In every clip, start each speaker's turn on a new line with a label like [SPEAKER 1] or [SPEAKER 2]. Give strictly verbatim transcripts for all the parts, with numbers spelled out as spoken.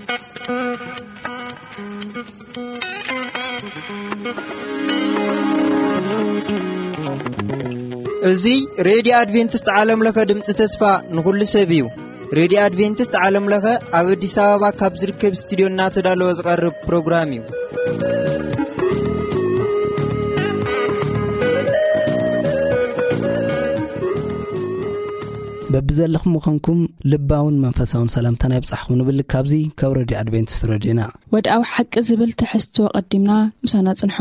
[SPEAKER 1] እዚ ሬዲዮ አድቬንቲስት ዓለም ለኸ ድምጽ ተስፋ ንኹሉ ሰብ እዩ። ሬዲዮ አድቬንቲስት ዓለም ለኸ ኣብ አዲስ አበባ ካብ ዝርከብ ስቱዲዮና ተዳለወ ዝቐርብ ፕሮግራም እዩ።
[SPEAKER 2] በብዘለኹም ምኾንኩም ልባውን መንፈሳውን ሰላምታ ይብጻሕኩም ንብል ካብዚ ካብ ሬዲዮ አድቬንቲስት ሬዲዮና
[SPEAKER 3] ወድኣዊ ሓቂ ዝብል ትሕዝቶ ቀዲምና ምሳና ጽንሑ።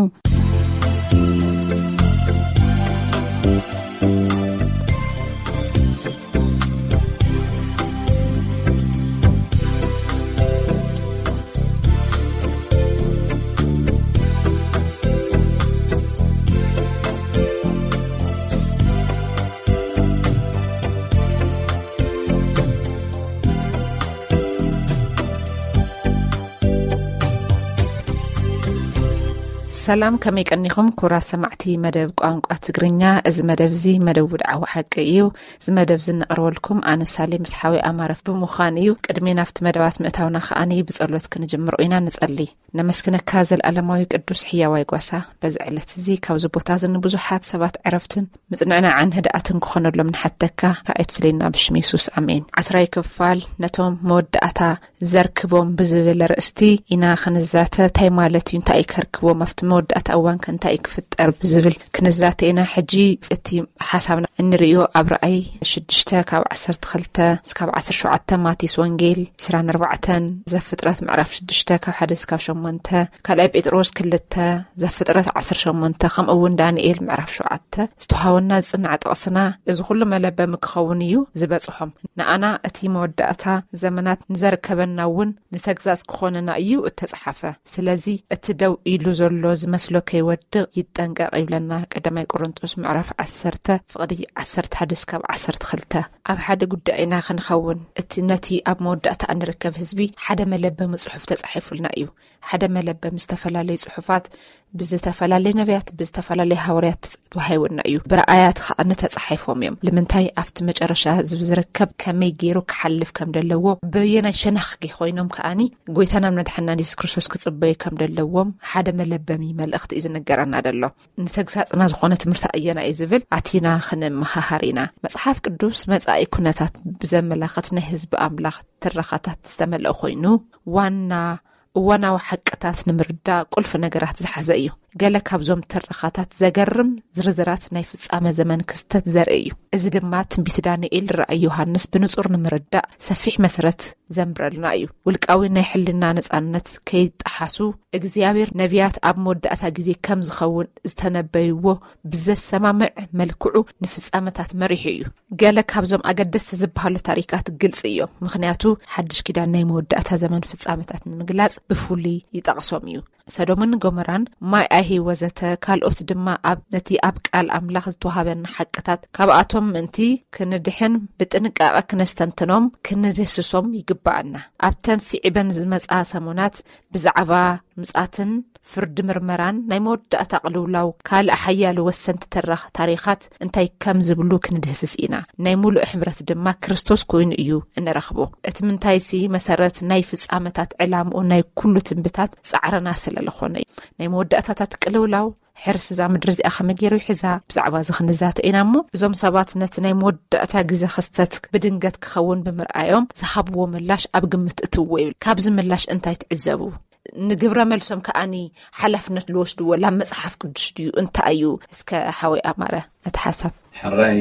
[SPEAKER 4] ሰላም ከመይ ቀኒኹም ኩራት ሰማዕቲ መደብ ቋንቋ ትግርኛ እዚ መደብ እዚ መደብ ውድዓዊ ሓቂ እዩ። እዚ መደብ ዝነቕርበልኩም ኣነ ሳሌም ምስሓዊ ኣማረፍ ብምዃን እዩ። ቅድሜ ናፍቲ መደባት ምእታውና ከኣኒ ብጸሎት ክንጅምር ኢና ንጸሊ። ነመስክነካ ዘለኣለማዊ ቅዱስ ሕያዋይ ጓሳ በዚ ዕለት እዚ ካብዚ ቦታ ዝን ብዙሓት ሰባት ዕረፍትን ምጽንዕናዓን ህድኣትን ክኾነሎም ንሓተካ ካይትፍለና ብሽም ኢየሱስ ኣሜን። ዓስራይ ክፋል ነቶም መወዳእታ ዘርክቦም ብዝብል ርእስቲ ኢና ክንዛተ ታይ ማለት እዩ እንታይ ከርክቦም ኣፍቲ መወዳእታ እዋን ከንታይ ክፍጠር ብዝብል ክንዛተና ሕጂ እቲ ሓሳብና እንሪዮ ኣብ ራእይ ሽዱሽተ ካብ ዓሰርተ ክልተ እስካብ ዓሰርተ ሸውዓተ ማቴዎስ ወንጌል عشرين أربعة ዘፍጥረት ምዕራፍ ሽዱሽተ ካብ ሓደ እስካብ ሸሞንተ ካልኣይ ጴጥሮስ ክልተ ዘፍጥረት ዓሰርተ ሸሞንተ ከምኡውን ዳንኤል ምዕራፍ ሸውዓተ ዝተውሃወና ጽንዓ ጥቕስና እዚ ኩሉ መለበ ምክኸውን እዩ ዝበጽሖም ንኣና እቲ መወዳእታ ዘመናት ንዘርከበና እውን ንተግዛዝ ክኾነና እዩ እተጻሓፈ ስለዚ እቲ ደው ኢሉ ዘሎ ዝመስሎ ከይወድቕ ይጠንቀቕ ይብለና ቀዳማይ ቆሮንቶስ ምዕራፍ ዓሰርተ ፍቕዲ ዓሰርተ ሓደ እስካብ ዓሰርተ ክልተ ኣብ ሓደ ጉዳይና ክንኸውን እቲ ነቲ ኣብ መወዳእታ እንርከብ ህዝቢ ሓደ መለበ ጽሑፍ ተጻሒፉልና እዩ ሓደ መለበ ምስተፈላለዩ ጽሑፋት ብዝተፈላለዩ ነቢያት ብዝተፈላለዩ ሐዋርያት ተዋሂቡና እዩ ብረአያት ኸኣነ ተጻሒፎም እዮም ለምንታይ ኣብቲ መጨረሻ ዝርከብ ከመይ ገይሩ ክሓልፍ ከም ደለዎ በየና ሸነኽ ኮይኖም ከኣኒ ጎይታና መድሓኒና ኢየሱስ ክርስቶስ ክጽበይ ከም ደለዎም ሓደ መለበሚ መልእኽቲ እዩ ዝነገረና ደሎ ንተግሳጽና ዝኾነ ትምህርቲ ኣየና እዩ ዝብል ኣቲና ክንመሃሃሪና መጽሓፍ ቅዱስ መጻኢ ኩነታት ብዘመላኽት ናይ ህዝቢ ኣምላኽ ትረኻታት ዝተመልአ ኮይኑ ዋና ዋናው ሓቅታት ንምርዳ ቁልፍ ነገራት ዝሓዘ እዩ ገለ ካብዞም ትረኻታት ዘገርም ዝርዝራት ናይ ፍጻመ ዘመን ክስተት ዘርኢ እዩ እዚ ድማ ትንቢት ዳንኤል ራእይ ዮሐንስ ብንጹር ንምርዳ ሰፊሕ መሰረት ዘምብረልና እዩ ውልቃዊ ናይ ሕልና ነጻነት ከይጣሓሱ እግዚአብሔር ነቢያት ኣብ መወዳእታ ግዜ ከም ዝኸውን ዝተነበይዎ ብዘሰማምዕ መልክዑ ንፍጻመታት መሪሕ እዩ ገለ ካብዞም ኣገደስቲ ዝበሃሉ ታሪካት ግልጽ እዮም ምኽንያቱ ሓድሽ ኪዳን ናይ መወዳእታ ዘመን ፍጻመታት ንምግላጽ ብፍሉይ ይጠቕሶም እዩ ሰዶምን ጎመራን ማይ ኣሂ ወዘተ ካልኦት ድማ ኣብ ነቲ ኣብ ቃል ኣምላኽ ዝተዋሃበና ሓቅታት ካብኣቶም ምንቲ ክንድሕን ብጥንቃቐ ክነስተንትኖም ክንድህስሶም ይግባአና ኣብተን ሲዕበን ዝመጻ ሰሞናት ብዛዕባ ምጻትን ፍርድ ምርመራን ናይ መወዳእታ ቅልውላው ካልእ ሓያል ወሰንቲ ተራኽ ታሪኻት እንታይ ከም ዝብሉ ክንድህስስ ኢና ናይ ሙሉእ ሕብረት ድማ ክርስቶስ ኮይኑ እዩ እንረኽቦ እቲ ምንታይሲ መሰረት ናይ ፍጻመታት ዕላምኡ ናይ ኩሉ ትንቢታት ጻዕረና ስለለኾነ ናይ መወዳእታታት ቅልውላው ሕርስ ዛ ምድሪ እዚኣ ኸመገይሩ ይሕዛ ብዛዕባ ዝኽንዛተ ኢና እሞ እዞም ሰባት ነቲ ናይ መወዳእታ ግዜ ክስተት ብድንገት ክኸውን ብምርኣዮም ዝሃብዎ ምላሽ ኣብ ግምት እትዎ ይብል ካብዚ ምላሽ እንታይ ትዕዘቡ ንግብረ መልሶም ከኣኒ ሓላፍነት ልወስድዎ ላ መጽሓፍ ቅዱስ ድዩ እንታይ እዩ እስከ ሓወይ ኣማረ እቲ ሓሳብ
[SPEAKER 5] ሕራይ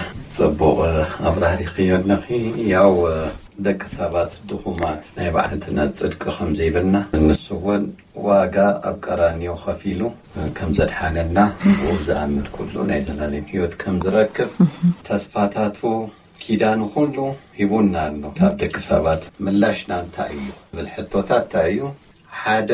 [SPEAKER 5] ጽቡቕ ኣብራሪ ኺዮድነኺ ያው ደቂ ሰባት ድኹማት ናይ ባዕልትና ጽድቂ ከም ዘይብልና ንስውን ዋጋ ኣብ ቀራንዮ ኸፊሉ ከም ዘድሓነና ወዝኣምር ኩሉ ናይ ዘላለም ህይወት ከም ዝረክብ ተስፋታቱ ኪዳኑ ኩሉ ሂቡና ኣሎ ካብ ደቂ ሰባት ምላሽና እንታይ እዩ ብልሕቶታት እንታይ እዩ ሓደ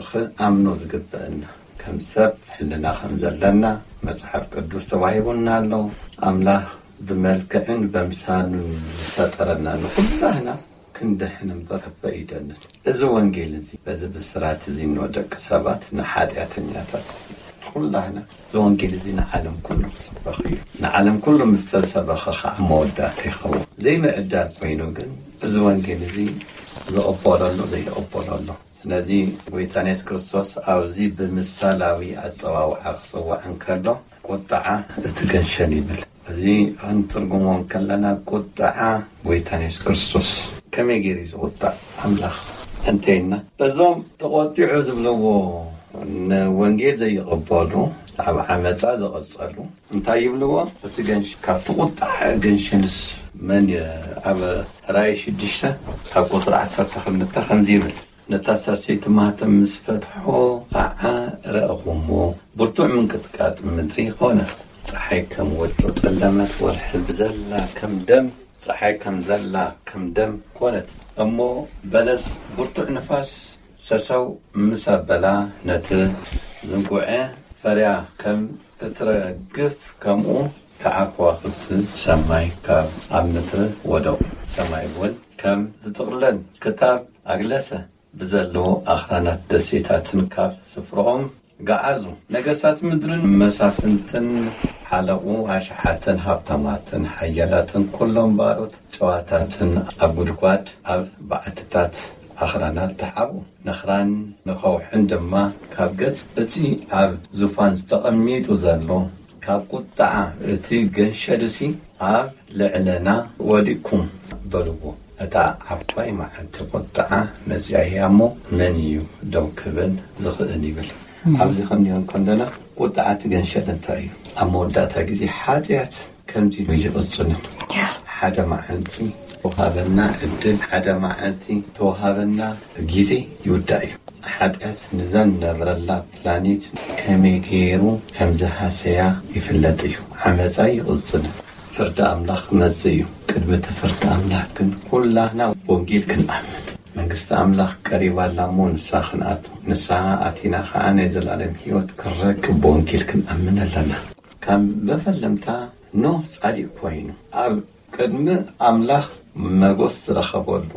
[SPEAKER 5] ኣምኖ ዝግበአና ከም ሰብ ሕልና ከም ዘለና መጽሓፍ ቅዱስ ተዋሂቡና ኣሎ ኣምላኽ ብመልክዕን በምሳሉን ፈጠረና ኩላህና ክንድሕን እምበር በኢደነት እዚ ወንጌል እዚ በዚ ብስራት እዚ ንወደቂ ሰባት ንሓጢአተኛታት ኩላህና እዚ ወንጌል እዚ ንዓለም ኩሉ ክስበኽ እዩ ንዓለም ኩሉ ምስተሰበኸ ከዓ መወዳእታ ይኸውን ዘይምዕዳል ኮይኑ ግን زوانجيل زي زقبولالو زي قبولالو سنازي ويتانيس كريستوس أوزي بمثالاوي أصواو أخصوا عنكلو قطعة تجنشني بل زي أنترجمون كلنا قطعة ويتانيس كريستوس كم يجري قطع أملاخ انتينا بزوم تقطيع زبلو وانجيل زي قبولو أب عمسا زقصلو انتا يبلو بتجنش كتقطع جنشنس من أب رايش الدشة كقطر عشرة خمسة خمسين نتاسر سيت ماتم مسفتحو قاعة رأغمو برتوع من قطقات مدري قونا صحي كم وجو سلمت والحب زلا كم دم صحي كم زلا كم دم قولت أمو بلس برتوع نفاس سسو مسابلا نت زنقوعه فريا كم تترقف كمو كعقوة خلت سماي كم عمتر ودو سماي ول كم تتغلن كتاب أجلسه بزلو أخرانات دسيتاتن كاف سفرهم قعزو نقصات مدرن مسافنتن حلقو عشحاتن هابتماتن حيالاتن كلهم باروت شواتاتن أبو القواد أب بعتتات أخرانات تحابو نخران نخوح عندما كاب قص اتي أب زفان استقميت وزلو كاب قطعة اتي قنشدسي أب لعلنا وديكم بلوبو أتا عباي مع تقطعة مزيعيامو منيو دو كبن زخدني بل عبزي خمنيون كندنا قطعة تقنشد انتايو أمو داتا جزي حاتيات كم جي ويجي قصنن حدا مع انتي توهابنا الدل حدا مع انتي توهابنا جزي يودايو حاتيات نزان نبرلا بلانيت كمي كيرو كم زها سيا يفلتيو عمزاي قصنن فرد أملاخ مزيو كلمة فرد أملاخ كن كلنا بونجيل كن أمن من قصة أملاخ قريبا لامون ساخنات نساها آتينا خانة زلالم هيوت كرك بونجيل كن أمن لنا كان بفلمتا نو صادق كوينو أب كلمة أملاخ مقص رخبولو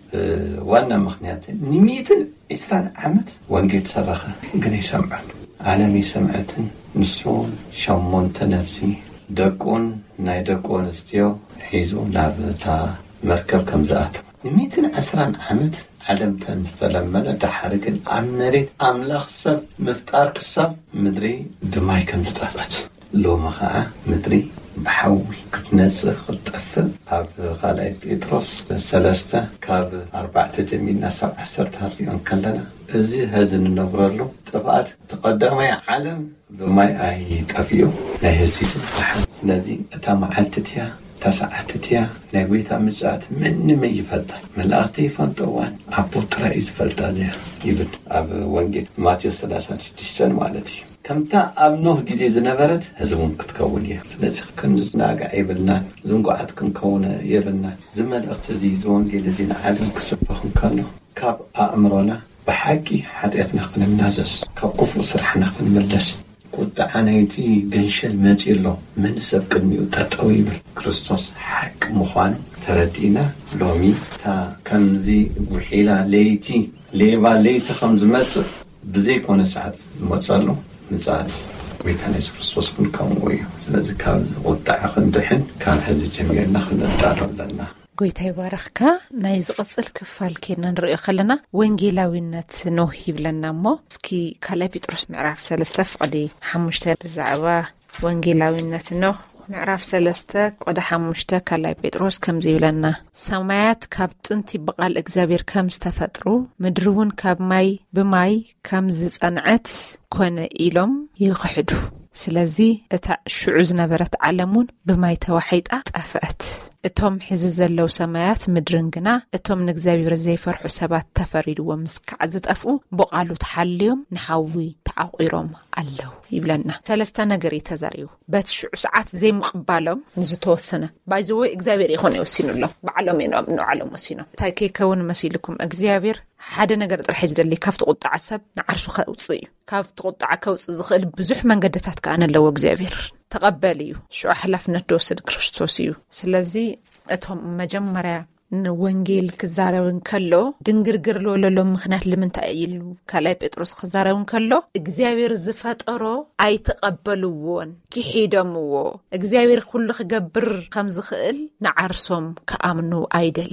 [SPEAKER 5] أه وانا مخنياتي نميتن إسران عمد وانجيل سرخة قني سمعن عالمي سمعتن نسون شمون تنفسي دقون ناي دقون استيو حيزو لابتا مركب كمزات ميتن عسران عمد علمتا مستلمنا دحرقن عمريت أملاخ سب مفتار كسب مدري دماي كمزتافت لو مخاعة مدري بحوي كتنزخ كتقفل كاب غالاي بيتروس سلسته كاب أربعة جميلنا سبع عسرت هريون كلنا ازي هزن النبرلو طبعات تقدمي عالم بماي اي طفيو لا يزيد الفحم سنازي اتام عتتيا تسعتتيا نغويتا مزات من ما يفضل ملاتي فانطوان ابو ترايز فلتازيا يبد اب وانجيل ماتيوس ثلاثة وستين مالتي كمتا أبنوه جزي زنبرت هزمون كتكونيه سلازي كنزناقع يبلنا زنقعات كنكونه يبلنا زمال اختزي زوانجيل زين عالم كسبهم كانوا كاب أمرنا بحكي حتيتنا قن الناجس كاب قفو سرحنا قن ملش قلت عنايتي قنشل ماتيلو من سبق الميوتات طويل كريستوس حق مخوان تردينا لومي تا كمزي بحيلة ليتي ليبا ليتي خمز متر بزيك وانا ساعات متصالو نزات ويتانيس كريستوس كن كون ويو سلازي كاب قطع خندحن كان هزي جميعنا خندارو لنا
[SPEAKER 4] قويتا يبارخكا نايز قصل كفال كينا نرأي خلنا وانجيلاوينات نوه يبلنا مو سكي كالاي بيتروس معراف سلسة فقدي حموشتا بزعبا وانجيلاوينات نوه معراف سلسة قد حموشتا كالاي بيتروس كم زيبلنا سمايات كاب تنتي بقال اكزابير كم استفترو مدرون كاب ماي بماي كم زيز انعت كون إيلوم يغحدو سلازي اتا شعوز نبرت علمون بماي توحيد اتفأت اتهم حزز اللو سمايات مدرنجنا اتهم نكزابير زي فرحو سبات تفريد ومسك عزت افو بقالو تحليهم نحاوي تعاقيرهم اللو يبلنا سلستا نقري تزاريو بات شعو ساعات زي مقبالهم نزتو السنة بايزوي اكزابير يخون يوسينو الله بعلم ينو منو علم وسينو تاكي كون مسيلكم اكزابير حدا نقر ترحيز دلي كاف تقطع عسب نعرشو خوصي كاف تقطع كوص زخل بزح من قدتات كأنا لو اكزابير تقبليو شو أحلفنا توسد كريستوسيو سلازي اتهم مجمرة وانجيل كزارون كلو دنقرقر لو لو مخنات لمن تأيلو كالاي بيتروس خزارون كلو اكزابير زفات ارو اي تقبلوون كي حيدمو اكزابير كل خقبر خمز خقل نعرسهم كامنو اي دليون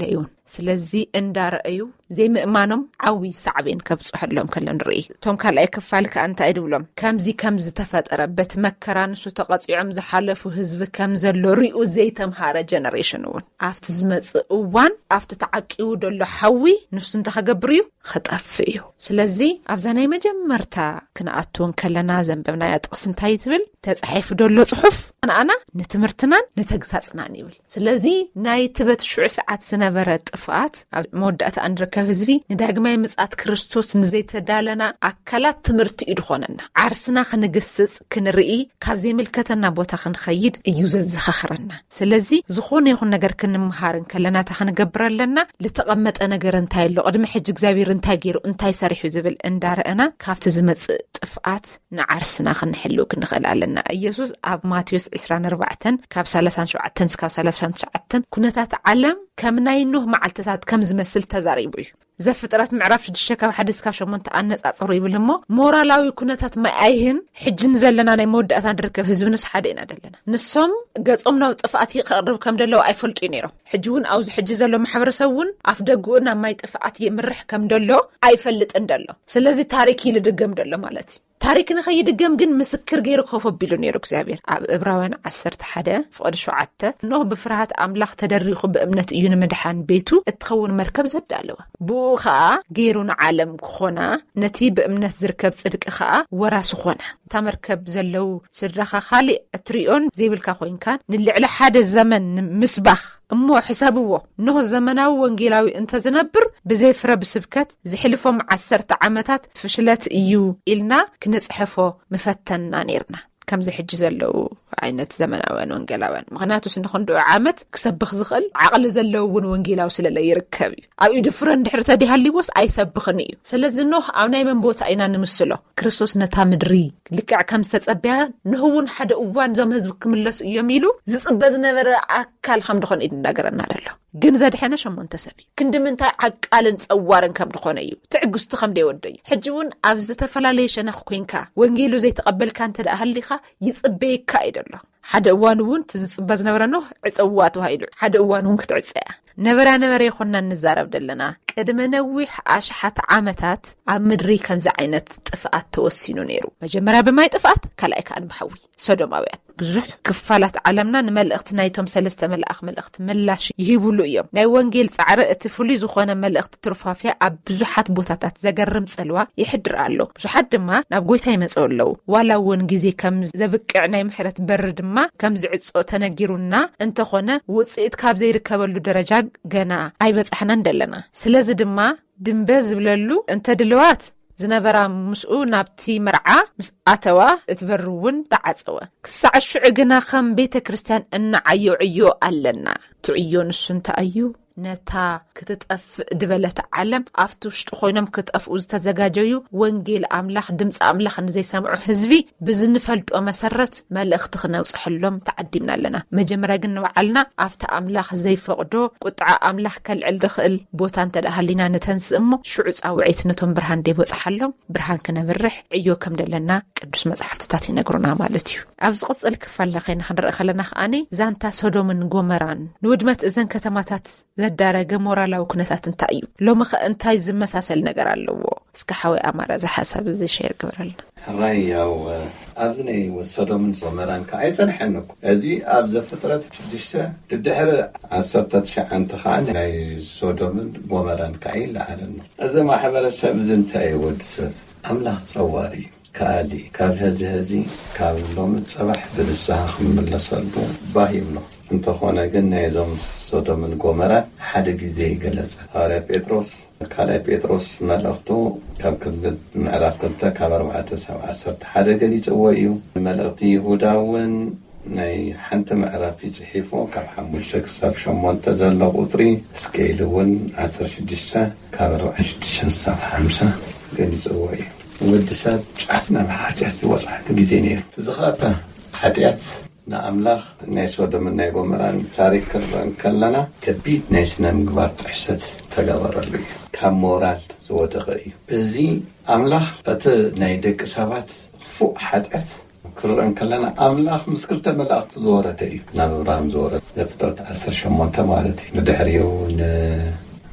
[SPEAKER 4] ስለዚ እንዳረአዩ ዘይ ምእማኖም ዓዊ ሳዕቤን ከብጽሕሎም ከለን ርኢ ቶም ካልኣይ ክፋል ከ እንታይ ድብሎም ከምዚ ከምዚ ተፈጠረበት መከራ ንሱ ተቐጽዖም ዝሓለፉ ህዝቢ ከም ዘሎ ሪኡ ዘይተምሃረ ጀነሬሽን እውን ኣብቲ ዝመጽእ እዋን ኣብቲ ተዓቂቡ ደሎ ሓዊ ንሱ እንተኸገብር እዩ ክጠፍ እዩ ስለዚ ኣብዛ ናይ መጀመርታ ክንኣትውን ከለና ዘንበብናያ ጥቕስ እንታይ ትብል ተጻሒፉ ደሎ ጽሑፍ ኣና ንትምህርትናን ንተግሳጽናን ይብል ስለዚ ናይ ትበት ሽዑ ሰዓት ዝነበረ ጥፍኣት ኣብ መወዳእታ እንርከብ ህዝቢ ንዳግማይ ምጽኣት ክርስቶስ ንዘይተዳለና ኣካላት ትምህርቲ ይድኾነና ዓርስና ክንግስጽ ክንርኢ ካብ ዘይምልከተና ቦታ ክንኸይድ እዩ ዘዘኻኽረና ስለዚ ዝኾነ ይኹን ነገር ክንምሃርን ከለና ተኽንገብር ኣለና ልተቐመጠ ነገር እንታይ ኣሎ ቅድሚ ሕጂ እግዚአብሔር እንታይ ገይሩ እንታይ ሰሪሑ ዝብል እንዳረአና ካብቲ ዝመጽእ ጥፍኣት ንዓርስና ክንሕሉ ክንኽእል ኣለና ኢየሱስ ኣብ ማቴዎስ ዒስራን ኣርባዕተን ካብ ሰላሳን ሸውዓተን እስካብ ሰላሳን ትሽዓተን ኩነታት ዓለም ከም ናይ ኖህ መዓልትታት ከም ዝመስል ተዛሪቡ እዩ ዘፍጥረት ምዕራፍ ሽዱሽተ ካብ ሓደ እስካብ ሸሞንተ ኣነጻጽሩ ይብል እሞ ሞራላዊ ኩነታት ማይኣይህን ሕጅን ዘለና ናይ መወዳእታ ንርከብ ህዝቢ ንስ ሓደ ኢና ደለና ንሶም ገጾም ናብ ጥፍኣት ይቐርብ ከም ደለው ኣይፈልጡ ነይሮም ሕጂ እውን ኣብዚ ሕጂ ዘሎ ማሕበረሰብ እውን ኣፍ ደጉኡ ናብ ማይ ጥፍኣት ይምርሕ ከም ደሎ ኣይፈልጥን ደሎ ስለዚ ታሪክ ይልድገም ደሎ ማለት እዩ ታሪክ ንኸይድገም ግን ምስክር ገይሩ ከፍ ኣቢሉ ነይሩ እግዚአብሔር ኣብ ዕብራውያን ዓሰርተ ሓደ ፍቕዲ ሸውዓተ ኖህ ብፍርሃት ኣምላኽ ተደሪኹ ብእምነት እዩ ንምድሓን ቤቱ እትኸውን መርከብ ዘዳለወ ብኡ ከዓ ገይሩ ንዓለም ክኾና ነቲ ብእምነት ዝርከብ ጽድቂ ከዓ ወራሱ ኾነ እታ መርከብ ዘለው ስድራኻ ካሊእ እትሪኦን ዘይብልካ ኮይንካን ንልዕሊ ሓደ ዘመን ምስባኽ እሞ ሕሳብዎ ኖህ ዘመናዊ ወንጌላዊ እንተ ዝነብር ብዘይፍረ ብስብከት ዝሕልፎም ዓሰርተ ዓመታት ፍሽለት እዩ ኢልና ክንጽሕፎ ምፈተና ነርና ከምዚ ሕጂ ዘለው ዓይነት ዘመናውያን ወንጌላውያን ምኽንያቱ ስንኾንድዑ ዓመት ክሰብኽ ዝኽእል ዓቕሊ ዘለው እውን ወንጌላዊ ስለለ ይርከብ እዩ ኣብ ኢዱ ፍረ እንድሕር ተዲሃሊዎስ ኣይሰብኽን እዩ ስለዚ ኖህ ኣብ ናይ መን ቦታ ኢና ንምስሎ ክርስቶስ ነታ ምድሪ ልክዕ ከም ዝተጸብያ ንህውን ሓደ እዋን ዞም ህዝቢ ክምለሱ እዮም ኢሉ ዝጽበ ዝነበረ ኣካል ከም ድኾነ ኢድ እናገረና ደሎ ግን ዘድሐነ ሸሞንተ ሰብ እዩ ክንዲ ምንታይ ዓቃልን ጸዋርን ከም ድኾነ እዩ ትዕግስቲ ከም ደይወደ እዩ ሕጂ እውን ኣብ ዝተፈላለየ ሸነኽ ኮይንካ ወንጌሉ ዘይተቐበልካ እንተ ደኣ ሃሊኻ ይጽበየካ አይደለ ሓደ እዋን እውን ትዝጽበ ዝነበረ ኖህ ዕጸዋ ተባሂሉ ሓደ እዋን እውን ክትዕጸያ ነበራ ነበረ ይኾንና ንዛረብ ደለና ቅድመ ነዊሕ ኣሽሓት ዓመታት ኣብ ምድሪ ከምዚ ዓይነት ጥፍኣት ተወሲኑ ነይሩ መጀመርያ ብማይ ጥፍኣት ካልኣይ ከዓ ብሓዊ ሶዶማውያን ብዙሕ ክፋላት ዓለምና ንመልእኽቲ ናይቶም ሰለስተ መልኣኽ መልእኽቲ ምላሽ ይህብሉ እዮም ናይ ወንጌል ጻዕሪ እቲ ፍሉይ ዝኾነ መልእኽቲ ትርፋፍያ ኣብ ብዙሓት ቦታታት ዘገርም ጽልዋ ይሕድር ኣሎ ብዙሓት ድማ ናብ ጎይታ ይመጽኡ ኣለዉ ዋላ እውን ግዜ ከም ዘብቅዕ ናይ ምሕረት በር ድማ ከም ዝዕጾ ተነጊሩና እንተኾነ ውጽኢት ካብ ዘይርከበሉ ደረጃ ገና ኣይበጻሕናን ደለና ስለዚ ድማ ድንበ ዝብለሉ እንተ ድልዋት ዝነበራ ምስኡ ናብቲ መርዓ ምስ ኣተዋ እትበርውን ተዓጸወ ክሳዕ ሽዑ ግና ከም ቤተ ክርስቲያን እናዓዮ ዕዮ ኣለና ትዕዮ ንሱ እንተኣዩ ነታ ክትጠፍ ድበለት ዓለም ኣብቲ ውሽጢ ኮይኖም ክትጠፍኡ ዝተዘጋጀዩ ወንጌል ኣምላኽ ድምፂ ኣምላኽ ንዘይሰምዑ ህዝቢ ብዝንፈልጦ መሰረት መልእኽቲ ክነውጽሐሎም ተዓዲምና ኣለና መጀመርያ ግን ንባዕልና ኣብቲ ኣምላኽ ዘይፈቕዶ ቁጥዓ ኣምላኽ ከልዕል ዝኽእል ቦታ እንተደሃሊና ንተንስእ እሞ ሽዑ ጻውዒት ነቶም ብርሃን ደይበጽሓሎም ብርሃን ክነብርሕ ዕዮ ከም ደለና ቅዱስ መጽሓፍትታት ይነግሩና ማለት እዩ ኣብ ዝቕጽል ክፋልና ኸይና ክንርኢ ከለና ከኣኒ ዛንታ ሶዶምን ጎመራን ንውድመት እዘን ከተማታት ዘዳረገ ሞራላዊ ኩነታት እንታይ እዩ ሎሚ ኸ እንታይ ዝመሳሰል ነገር ኣለዎ እስከ ሓዊ ኣማራ ዝሓሳብ እዚ ሼር ግብረልና
[SPEAKER 5] ሕራይ ያው ኣብዚ ናይ ሶዶምን ጎመራን ከዓ ኣይጸንሐንኩ እዚ ኣብ ዘፍጥረት ሽዱሽተ ድድሕሪ ዓሰርተ ትሽዓተ ከዓ ናይ ሶዶምን ጎመራን ከዓ ይለዓለና እዚ ማሕበረሰብ እዚ እንታይ ወዲ ሰብ ኣምላኽ ጸዋሪ ካዲ ካብ ህዚ ህዚ ካብ ሎም ጸባሕ ብንስሓ ክምለሰሉ ባሂም ነው እንተኾነ ግን ናይዞም ሶዶምን ጎመራን ሓደ ግዜ ይገለጸ ሐዋርያ ጴጥሮስ ካልኣይ ጴጥሮስ መልእኽቱ ካብ ክልል ምዕራፍ ክልተ ካብ ኣርባዕተ እስካብ ዓሰርተ ሓደ ገሊጽዎ እዩ መልእኽቲ ይሁዳ እውን ናይ ሓንቲ ምዕራፍ ይጽሒፎ ካብ ሓሙሽተ ክሳብ ሸሞንተ ዘሎ ቁጽሪ እስከኢሉ እውን ዓሰርተ ሽዱሽተ ካብ ኣርባዕተ ሽዱሽተ እስካብ ሓምሳ ገሊጽዎ እዩ ወዲ ሰብ ጫፍና ብሓጢአት ዝወፅሐሉ ግዜ ነይሩ ትዝኻታ ሓጢአት ንኣምላኽ ናይ ሶዶምን ናይ ጎመራን ታሪክ ክርአን ከለና ከቢድ ናይ ስነ ምግባር ጥሕሰት ተገበረሉ እዩ ካብ ሞራል ዝወደቐ እዩ እዚ ኣምላኽ እቲ ናይ ደቂ ሰባት ክፉእ ሓጢአት ክርአን ከለና ኣምላኽ ምስ ክልተ መላእኽቲ ዝወረደ እዩ ናብ ኣብርሃም ዝወረደ ዘፍጥረት ዓሰርተ ሸሞንተ ማለት እዩ ንድሕሪኡ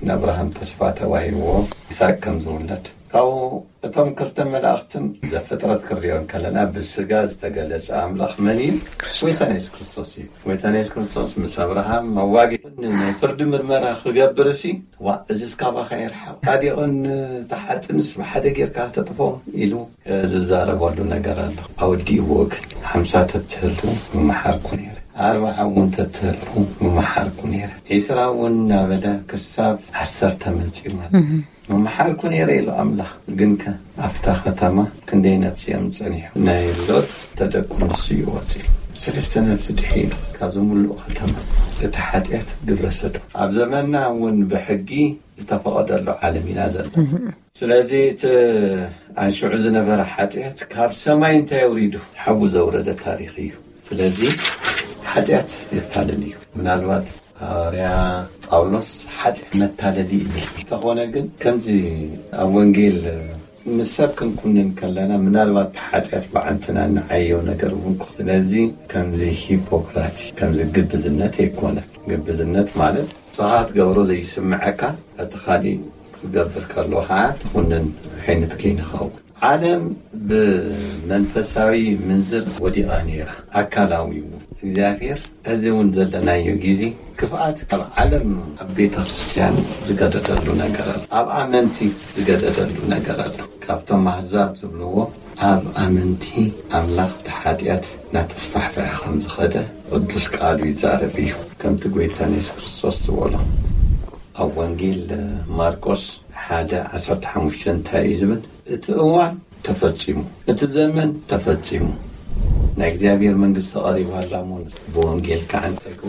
[SPEAKER 5] نبرهم تسفاته وهو إسحاق كم زولد أو أتم كرتم ملاختن إذا فترة كريون كلنا بالسجاز تجلس أملاخ منين ويتنيس كريستوسي ويتنيس كريستوس مسابرهم مواجه إن فرد مرمرة خجاب برسي وأجلس كافا خير حب هذه أن تحت نسمع حدا غير كافة تفهم إلو ززارة والو نجارله أو دي وق حمسات تهلو ومحاركونير أربعة وانتتهلو ومحاركونير يسراون بدا كساب عسر تمنزيل ومحاركون يريلو أملا جنكا أفتح ختمة كندي نفسي أمزني نايلوت تدكون السيواتي سلسلة بتدحين كازم اللو ختمة لتحاتيات قبل السدو عب زماننا ون بحقي استفقد له عالمي نازل سلازيت عن شعوذنا برحاتيات كاب سماين تيوريدو حبو زورد التاريخي سلازي حاتيات يتعلنيو من الوقت ريا قولنس حد نتالدي تخونا جن كمزي أونجيل مسابقا كنا نكلنا من الوقت حتى أتبع أنتنا نعيو نقربون قصنازي كمزي هيبوكراتي كمزي قد بزنات يكونا قد بزنات مالت صحات قورو زي سمعك أتخالي قبل كارلوحات كنا حين تكين خاو عالم بمنفساوي منزل ودي غانيرة أكالاوي እግዚአብሔር እዚውን ዘለናዩ ጊዜ ክፋት ካብ ዓለም አቤተ ክርስቲያን ዝገደደሉ ነገር አለ አብ አመንቲ ዝገደደሉ ነገር አለ ካብቶም አሕዛብ ዝብልዎ አብ አመንቲ አምላኽ ተሓጢአት ናተስፋሕፈሐ ከም ዝኸደ ቅዱስ ቃሉ ይዛረብ እዩ ከምቲ ጎይታና ኢየሱስ ክርስቶስ ዝብሎ ኣብ ወንጌል ማርቆስ ሓደ ዓሰርተ ሓሙሽተ እንታይ እዩ ዝብል እቲ እዋን ተፈጺሙ እቲ ዘመን ተፈጺሙ نا እግዚአብሔር መንግስት ተቀሪባላ ሞን በወንጌል ካንተኩ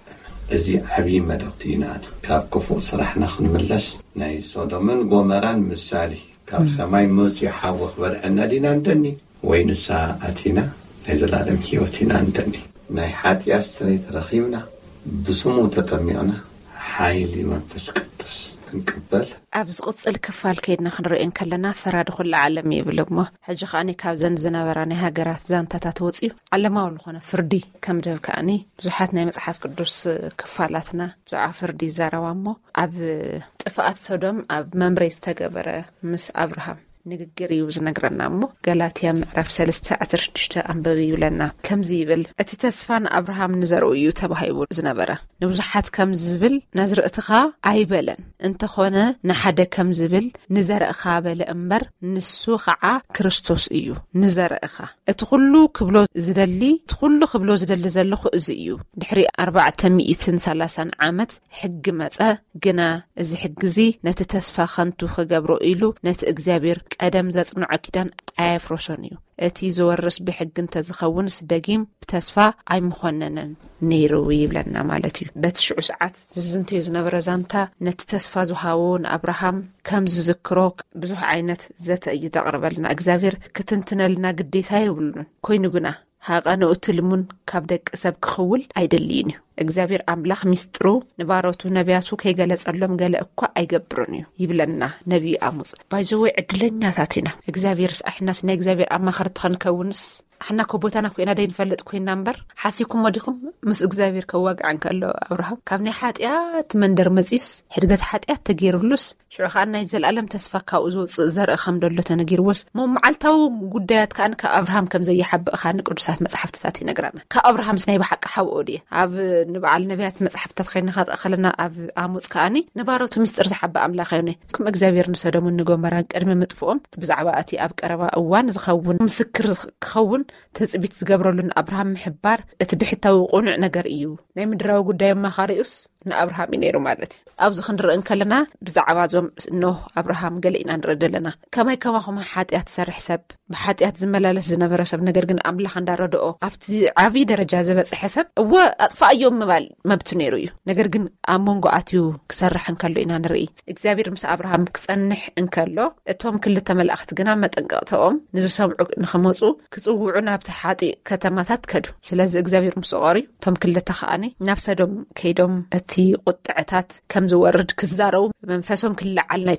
[SPEAKER 5] እዚ ዓቢ መደብቲና ካብ ክፉ ስራሕና ክንመለስ ናይ ሶዶምን ጎመራን ምሳሌ ካብ ሰማይ መጽ ይሓወኽ በልዕና ዲና እንደኒ ወይንሳ አቲና ናይ ዘላለም ህይወትና እንደኒ ናይ ሓጢያት ስሬት ረኺብና ብስሙ ተጠሚዕና ሓይሊ መንፈስ ቅዱስ ክንቅበል أبز قصة الكفال كيدنا خنرئين كلنا فراد خل عالم يبلغمه حج خاني كابزن زنابراني هاجرات زان تتاتوصيو علما ولخنا فردي كم دو كاني بزحاتنا مصحف قدوس كفالاتنا بزع فردي زاروامو أب طفات سودوم أب ممبريس تجبره مس أبراهام ንግግር እዩ ዝነግረና እሞ ገላትያ ምዕራፍ ሰለስተ ዓሰርተ ሽዱሽተ አንበቢ ይብለና ከም ዝብል እቲ ተስፋን አብርሃም ንዘርኡ እዩ ተባሂቡ ዝነበረ ንብዙሓት ከም ዝብል ነዝርእትኻ ኣይበለን እንተኾነ ንሓደ ከም ዝብል ንዘርእኻ በለ እምበር ንሱ ከዓ ክርስቶስ እዩ ንዘርእኻ እቲ ኩሉ ክብሎ ዝደሊ እቲ ኩሉ ክብሎ ዝደሊ ዘለኹ እዚ እዩ ድሕሪ ኣርባዕተ ሚእትን ሰላሳን ዓመት ሕጊ መጸ ግና እዚ ሕጊዚ ነቲ ተስፋ ከንቱ ክገብሮ ኢሉ ነቲ እግዚአብሔር ቀደም ዘጽንዑ ኪዳን ኣይፍሮሶን እዩ እቲ ዝወርስ ብሕግ እንተዝኸውን ስደጊም ብተስፋ ኣይምኾነነን ነይሩ ይብለና ማለት እዩ በትሽዑ ሰዓት ዝዝንተዩ ዝነበረ ዛንታ ነቲ ተስፋ ዝሃውን አብርሃም ከም ዝዝክሮ ብዙሕ ዓይነት ዘተ ይደቅርበልና እግዚአብሔር ክትንትነልና ግዴታ ይብሉን ኮይኑ ግና ሃቃነኡ ትልሙን ካብ ደቅ ሰብ ክኽውል አይደልይን እግዚአብሔር አምላኽ ሚስጥሩ ንባሮቱ ነቢያቱ ከይገለጸሎም ገለ እኳ አይገብሩን እዩ ይብለና ነብይ አሞጽ ባይዘው ዕድለኛታትና እግዚአብሔር ሳሕናስ ናይ እግዚአብሔር አማኸርት ኸንከውንስ احنا كوبوتانا كوينا دين فلت كوينا نمبر حاسيكم وديكم مس እግዚአብሔር ከዋግዓን ከሎ አብርሃም ካብኒ ሓጢያት መንደር መጽይስ ሕድገት ሓጢያት ተገይሩሉስ ሽዑኻና ይዘላለም ተስፋካው ዞጽ ዘርኢ ከም ደሎ ተነጊርወስ መዓልታው ጉዳያት ካን ከአብርሃም ከም ዘይሐብእ ካን ቅዱሳት መጽሐፍታት ይነግራና ከአብርሃም ስናይ በሐቅ ሓውዲ ኣብ ንበዓል ነቢያት መጽሐፍታት ኸይና ኸለና ኣብ አሞጽ ካኒ ንባሮቱ ሚስጥር ዝሐብእ አምላኽ ይሁን ከም እግዚአብሔር ንሰዶም ንጎመራን ቀድመ ምጥፍኦም ብዛዕባ እቲ ኣብ ቀረባ እዋን ዝኸውን ምስክር ክኸውን ተጽቢት ዝገብረሉን አብርሃም ምሕባር እቲ ብሕታዊ ቁኑዕ ነገር እዩ ናይ ምድራዊ ጉዳይ ማኻሪኡስ ንአብርሃም ይነሩ ማለት ኣብዝ ክንርአን ከለና ብዛዕባ ዞም ኖ አብርሃም ገለኢና ንረደለና ከመይ ከማኹም ሓጢያት ሰርሕ ሰብ ብሓጢያት ዝመላለስ ዝነበረ ሰብ ነገር ግን አምላኽ እንዳረደኦ ኣብቲ ዓቢ ደረጃ ዝበጽሐ ሰብ እወ ኣጥፋእዮም ምባል መብት ነይሩ እዩ ነገር ግን ኣብ መንጎኣትዩ ክሰርሕ እንከሎ ኢና ንርኢ እግዚአብሔር ምስ አብርሃም ክጸንሕ እንከሎ እቶም ክልተ መላእኽት ግና መጠንቀቕተኦም ንዝሰምዑ ንኸመጹ ክጽውዑ ናብቲ ሓጢ ከተማታት ከዱ ስለዚ እግዚአብሔር ምስ ቆሪ እቶም ክልተ ኸኣኒ ናብ ሰዶም ከይዶም እቲ ቁጥዕታት ከም ዝወርድ ክዛረው መንፈሶም ክልዓል ናይቶም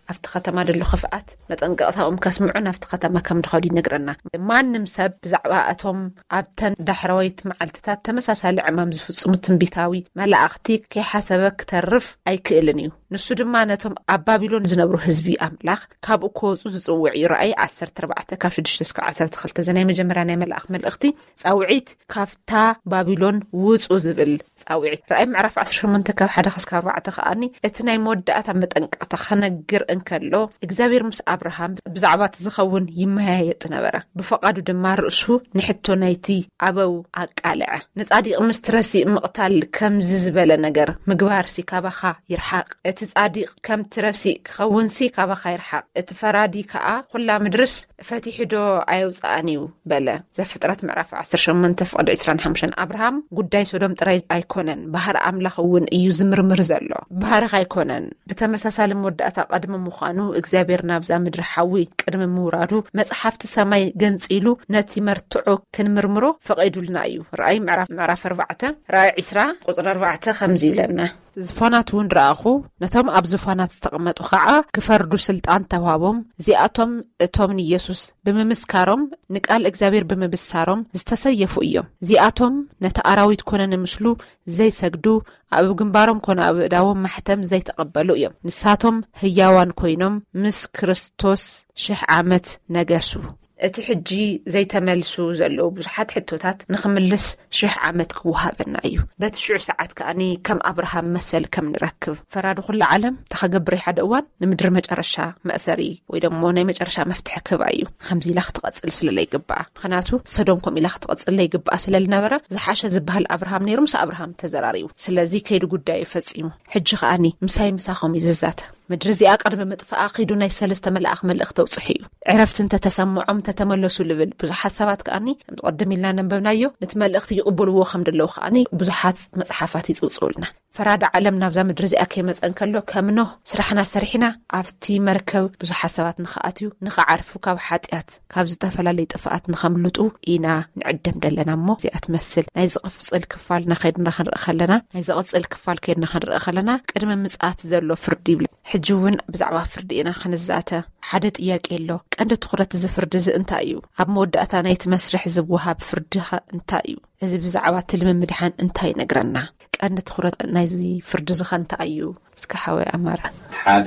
[SPEAKER 4] ኣብቲ ከተማ ደሎ خفኣት መጠንቀቕታኦም ከስምዑን ኣብቲ ከተማ ከም ድኸዱ ይነግረና ማንም ሰብ ብዛዕባ እቶም ኣብተን ዳሕረወይት መዓልትታት ተመሳሳሊ ዕማም ዝፍጽሙ ትንቢታዊ መላእኽቲ ከይሓሰበ ክተርፍ ኣይክእልን እዩ ንሱ ድማ ነቶም ኣብ ባቢሎን ዝነብሩ ህዝቢ ኣምላኽ ካብ እኮፁ ዝጽውዕ ይራእይ ዓሰርተ ኣርባዕተ ካብ ሽዱሽተ እስካብ ዓሰርተ ክልተ ዘናይ መጀመርያ ናይ መላእኽ መልእኽቲ ጻውዒት ካፍታ ባቢሎን ውጹ ዝብል ጻውዒት ራእይ ምዕራፍ ዓሰርተ ሸሞንተ ካብ ሓደ እስካብ ኣርባዕተ ከኣኒ እቲ ናይ መወዳእታ መጠንቀቕታ ከነግር እንከሎ እግዚአብሔር ምስ አብርሃም ብዛዕባት ዝኸውን ይመያየጥ ነበረ ብፈቃዱ ድማ ርእሱ ንሕቶ ናይቲ ኣበው ኣቃልዐ ንጻዲቕ ምስ ትረሲ ምቕታል ከም ዝዝበለ ነገር ምግባር ሲ ካባኻ ይርሓቅ እቲ ጻዲቕ ከም ትረሲ ክኸውን ሲ ካባኻ ይርሓቅ እቲ ፈራዲ ከዓ ኩላ ምድርስ ፈቲሕዶ ኣይውጻኣኒው በለ ዘፍጥረት ምዕራፍ ዓሰርተ ሸሞንተ ፍቅዲ ዒስራን ሓሙሽተን አብርሃም ጉዳይ ሶዶም ጥራይ ኣይኮነን ባህር ኣምላኽ እውን እዩ ዝምርምር ዘሎ ባህር ኣይኮነን ብተመሳሳሊ መወዳእታ ቀድሞ ምዃኑ እግዚአብሔር ናብዛ ምድሪ ሓዊ ቅድሚ ምውራዱ መጽሓፍቲ ሰማይ ገንጺሉ ነቲ መርትዑ ክንምርምሮ ፈቂዱልና እዩ ራእይ ምዕራፍ ምዕራፍ ኣርባዕተ ራእይ ዒስራ ቁጥሪ ኣርባዕተ ከምዚ ይብለና ዝፋናት እውን ረኣኹ ነቶም ኣብ ዝፋናት ዝተቐመጡ ከዓ ክፈርዱ ስልጣን ተዋሃቦም እዚኣቶም እቶም ኢየሱስ ብምምስካሮም ንቃል እግዚአብሔር ብምብሳሮም ዝተሰየፉ እዮም እዚኣቶም ነቲ ኣራዊት ኮነ ንምስሉ ዘይሰግዱ ኣብ ግንባሮም ኮነ ኣብ እዳዎም ማሕተም ዘይተቐበሉ እዮም ንሳቶም ህያዋን ኮይኖም ምስ ክርስቶስ ሽሕ ዓመት ነገሱ እቲ ሕጂ ዘይተመልሱ ዘለው ብዙሓት ሕቶታት ንኽምልስ ሽሕ ዓመት ክወሃበና እዩ በቲ ሽዑ ሰዓት ከኣኒ ከም አብርሃም መሰል ከም ንረክብ ፈራዱ ኩሉ ዓለም ተኸገብር ሓደ እዋን ንምድሪ መጨረሻ መእሰሪ ወይ ደሞ ናይ መጨረሻ መፍትሕ ክባ እዩ ከምዚ ኢላ ክትቐጽል ስለለይ ግባእ ምኽንያቱ ሰዶም ከም ኢላ ክትቐጽል ለይ ግባእ ስለልነበረ ዝሓሸ ዝበሃል አብርሃም ነይሩ ምስ አብርሃም ተዘራሪቡ ስለዚ ከይዱ ጉዳይ ፈጺሙ ሕጂ ከኣኒ ምሳይ ምሳኸም ይዝዛተ ምድሪ እዚኣ ቀድሚ ምጥፋኣ ኺዱ ናይ ሰለስተ መላእኽ መልእኽቲ ተውጽሕ እዩ ዕረፍትን ተተሰምዖም ተተመለሱ ልብል ብዙሓት ሰባት ከኣኒ ቀድም ኢልና ነንበብናዮ ነቲ መልእኽቲ ይቕበልዎ ከም ደለው ከኣኒ ብዙሓት መጽሓፋት ይጽውጽውልና ፈራዳ ዓለም ናብዛ ምድሪ እዚኣ ከይመጸን ከሎ ከምኖ ስራሕና ሰሪሕና ኣብቲ መርከብ ብዙሓት ሰባት ንኽኣትዩ ንኽዓርፉ ካብ ሓጢኣት ካብ ዝተፈላለዩ ጥፍኣት ንኸምልጡ ኢና ንዕደም ደለና እሞ እዚኣ ትመስል ናይ ዝቕጽል ክፋል ናኸይድና ክንርኢ ከለና ናይ ዝቕጽል ክፋል ከይድና ክንርኢ ከለና ቅድሚ ምጽኣት ዘሎ ፍርዲ ይብል ሕጂ እውን ብዛዕባ ፍርዲ ኢና ክንዛተ ሓደ ጥያቄ ኣሎ ቀንዲ ትኹረት እዚ ፍርዲ እዚ እንታይ እዩ ኣብ መወዳእታ ናይቲ መስርሕ ዝወሃብ ፍርዲ እንታይ እዩ እዚ ብዛዕባ ትልምምድሓን እንታይ ነግረና ቀንዲ ትኹረት ናይዚ ፍርዲ እዚ እንታይ እዩ እስከ ሓወይ ኣማራ
[SPEAKER 5] ሓደ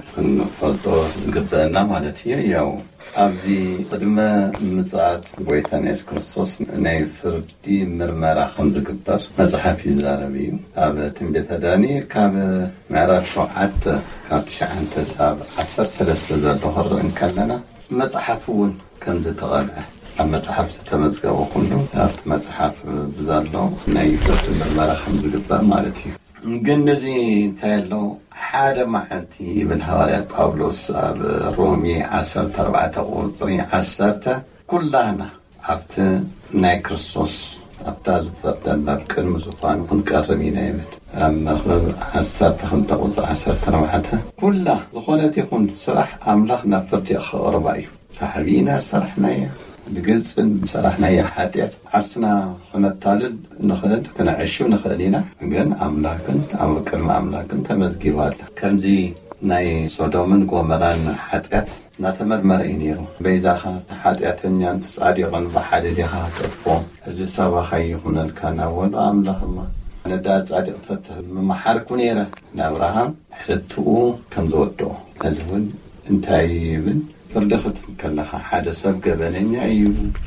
[SPEAKER 5] ንፈልጦ ግበና ማለት እዩ ያው ኣብዚ ቅድመ ምጽኣት ጎይታ ኢየሱስ ክርስቶስ ናይ ፍርዲ ምርመራ ከም ዝግበር መጽሓፍ ይዛረብ እዩ ኣብ ትንቢተ ዳንኤል ካብ ምዕራፍ ሸውዓተ ካብ ትሽዓተ ሳብ ዓሰርተ ሰለስተ ዘሎ ክርኢን ከለና መጽሓፍ እውን ከም ዝተቐልዐ ኣብ መጽሓፍ ዝተመዝገበ ኩሉ ኣብቲ መጽሓፍ ብዛሎ ናይ ፍርዲ ምርመራ ከም ዝግበር ማለት እዩ ግን እዚ እንታይ ኣሎ ሓደ መዓልቲ ይብል ሐዋርያ ጳውሎስ ኣብ ሮሜ ዓሰርተ ኣርባዕተ ቁጽሪ ዓሰርተ ኩላህና ኣብቲ ናይ ክርስቶስ ኣብታ ዝፈርደና ቅድሚ ዙፋኑ ክንቀርብ ኢና ይብል ኣብ መኽብብ ዓሰርተ ክልተ ቁጽሪ ዓሰርተ ኣርባዕተ ኩላ ዝኾነት ይኹን ስራሕ ኣምላኽ ናብ ፍርዲ ከቕርባ እዩ ታሕቢና ስራሕናያ ብግልጽን ስራሕናያ ሓጢአት ዓርስና ክነታልል ንኽእል ክነዕሽው ንኽእል ኢና ግን ኣምላክን ኣብ ቅድሚ ኣምላክን ተመዝጊባለ ከምዚ ናይ ሶዶምን ጎመራን ሓጢአት እናተመርመረ እዩ ነይሩ በይዛኻ ሓጢአተኛን ጻዲቕን ብሓደ ዲኻ ተጥፎም እዚ ሰባኻ ይኹነልካ ናወሉ ኣምላኽማ ነዳ ጻዲቕ ተትህብ መማሓርኩ ነይረ ንኣብርሃም ሕትኡ ከም ዝወድኦ እዚ እውን እንታይ ይብል ፍርዲ ክትም ከለኻ ሓደ ሰብ ገበነኛ እዩ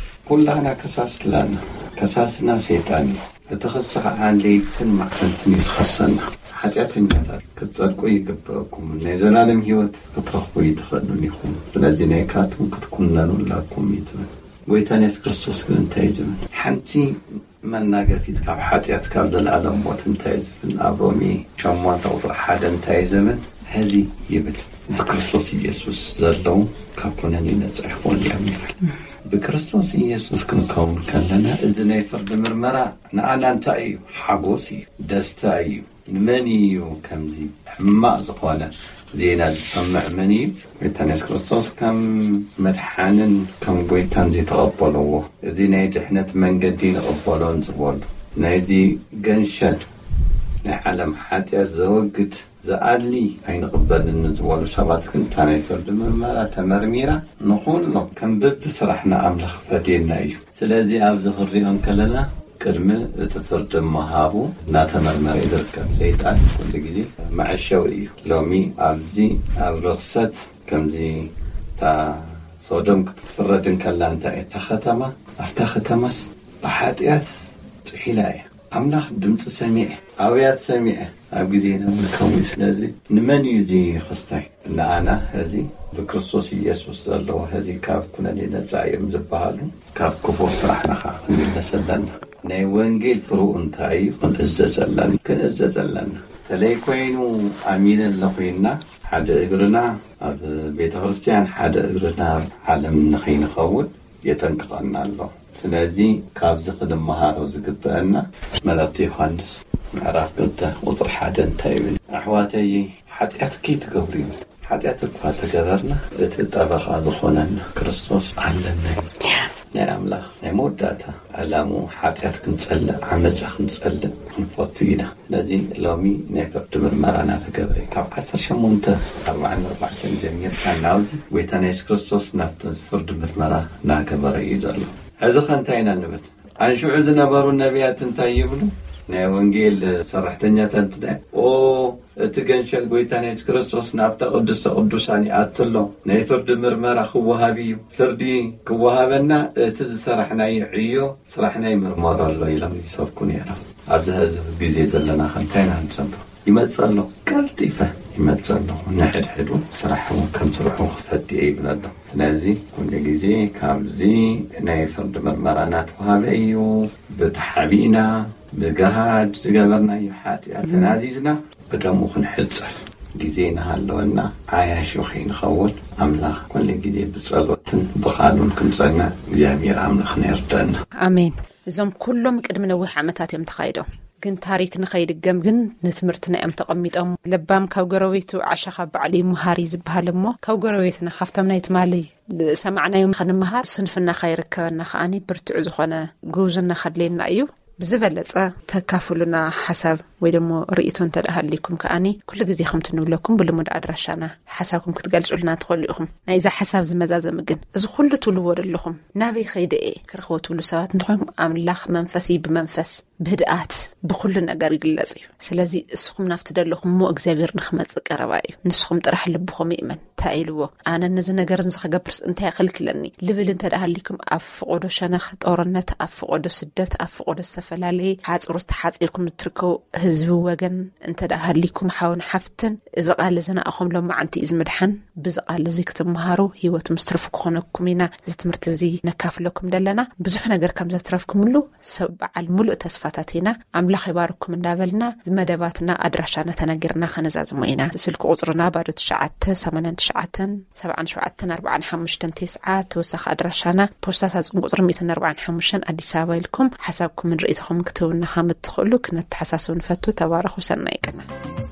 [SPEAKER 5] ኩላና ከሳስላና ከሳስና ሰይጣን እዩ እቲ ክስ ከዓ ለይትን መዓልትን እዩ ዝኸሰና ሓጢአተኛታት ክትጸድቁ ይግብአኩም ናይ ዘላለም ህይወት ክትረኽቡ ይትኽእሉን ኢኹም ስለዚ ናይ ካቱን ክትኩነኑላኩም ይትብል ጎይታ ኢየሱስ ክርስቶስ ግን እንታይ ይብል ሓንቲ መናገፊት ካብ ሓጢአት ካብ ዘላለም ሞት እንታይ ዝብል ኣብ ሮሜ ሸሞንተ ቁጽሪ ሓደ እንታይ ዝብል ሕዚ ይብል በክርስቶስ ኢየሱስ ዘለው ካብ ኩነኔ ነጻ ይኾኑ እዮም ይብል በክርስቶስ ኢየሱስ ክንከውን ከለና እዚ ናይ ፍርዲ ምርመራ ንኣና እንታይ እዩ ሓጎስ እዩ ደስታ እዩ ንመን እዩ ከምዚ ሕማቕ ዝኾነ ዜና ዝሰምዕ መን እዩ ጎይታ ኢየሱስ ክርስቶስ ከም መድሓንን ከም ጎይታን ዘይተቐበልዎ እዚ ናይ ድሕነት መንገዲ ንቕበሎን ዝበሉ ናይዚ ገንሸል نعلم حتى زوجت زعلي أين قبل النزول سبات كنت أنا يفرد مرة تمرميرة نقول له كم ببصرحنا أملخ فدينا أيو سلازي أبز خريهم كلنا كلمة تفرد مهابو ناتمرمر يدركب زيتان كل جزي مع الشوي لومي أبزي أبرخصت كم زي تا صودم كتفردن كلا أنت اتختمه افتختمس بحاتيات حلاية أملاخ دمت سميع أويات سميع أبجزينا من كوني سلازي نمن يجي خصتي إن أنا هذه بكريستوس يسوع الله هذه كاب كنا لنا زعيم زبالو كاب كفور صراحنا خا من سلنا ناي وانجيل فرو انتاي ونززلنا كنززلنا تلاقي كوينو أمين اللقينا حدا إجرنا بيت خريستيان حدا إجرنا عالم نخين خول يتنقلنا الله سلازي كاب زخدم مهارو زقبنا ملابتي خالص معرف قلت وصر حدا انتايبن أحواتي حتيات كي تقولين حتيات الكوات تقدرنا اتطابخ زخوننا كريستوس علمنا نعم لا نموت داتا علامو حتيات كنتسأل عمزة كنتسأل نفوتينا لازم لومي نفر دمر مرانا تقدري كاب عصر شمونتا أربعة أربعة جميع كان ناوزي ويتانيس كريستوس نفت فرد دمر مرانا كبري يزالو هذا خانتاينا نبت عن شو عزنا بارو النبيات انتايبلو نا وانجيل صرحتنيا تنتدع او تجنشل بويتانيت كريستوس نابتا قدس قدساني اتلو نا فرد مرمر اخو هابيو فردي كوهابنا تز صرحنا يعيو صرحنا مرمر الله يلم يصفكون يرا ابز بيزي زلنا خنتين هنصب يمصلو كلطيفه يمصلو نحد حدو صراحه كم صرحو فدي ابن الله سنازي كل جزي كامزي نا فرد مرمرانات وهابيو بتحبينا بجهاد زجبرنا يحاتي أتنازيزنا بدمو خنحصر جزينا هالونا عايش وخين خول أملاخ كل جزي بصلوة بخالون كنصنا جامير أملاخ نيردنا
[SPEAKER 4] آمين زم كلهم قدم نوح عمتات يمتخايدو كن تاريخ نخيد الجم جن نتمرتنا أم تقميت أم لبام كوجرويتو عشقة بعلي مهاري زبهالمو كوجرويتنا خفتمنا يتمالي سمعنا يوم خن مهار صنفنا خير كنا خاني برتعز خنا جوزنا خلينا أيو بزبلة تكافلنا حسب ويدمو رئيتون تدهليكم كأني كل جزي خمتنو لكم بالمود أدرشنا حسابكم كتقالش قلنا تقول لكم إذا حساب زمزاز مجن إذا كل تلور لكم نبي خيد إيه كرخوة تلوسات نتوهم أملاخ منفسي بمنفس بهدأت بكل نجار جلزي سلازي السخم نفتدر لكم مو أجزابير نخمت كرواي نسخم ترح لبخم يمن تايلو أنا نزل نجار نزخ جبرس أنت خلك لني ليفل أنت دهليكم أف قدو شنخ طورنت أف قدو سدت أف قدو استفلالي حاس ورست حاس إلكم تركوا هزو وجن أنت دهليكم حاون حفتن إذا قال زنا أخم لما عنتي إز مدحن بز قال زيك مهارو هي وتمسترفك خونكم هنا زت مرتزي نكافلكم دلنا بزح نجار كم زترفكم له سبع الملء تسفاتاتنا أملاخ يباركم دابلنا مدباتنا أدرشنا تنجرنا خنزاز مينا سلك عذرنا بعد تشعت ثمانية تشعت سبعة شعت أربعة خمسة تسعة وسخ أدرشنا بوستات عذر مئة أربعة خمسة أديسابا لكم حسابكم من رئيتكم كتبنا خامت تخلو كنا تحسسون فتو تبارك وسنايكنا